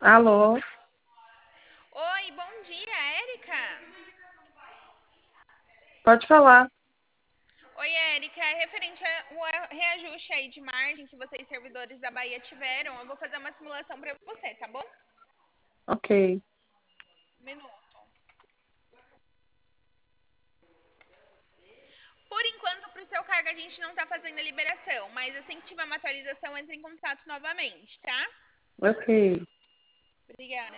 Alô, Oi, bom dia, Érica. pode falar. Oi, Érica. É referente ao reajuste aí de margem que vocês, servidores da Bahia, tiveram, eu vou fazer uma simulação para você, tá bom? Ok. Um minuto. Por enquanto, para o seu cargo, a gente não está fazendo a liberação, mas assim que tiver uma atualização, entre em contato novamente, tá? Ok. Obrigada.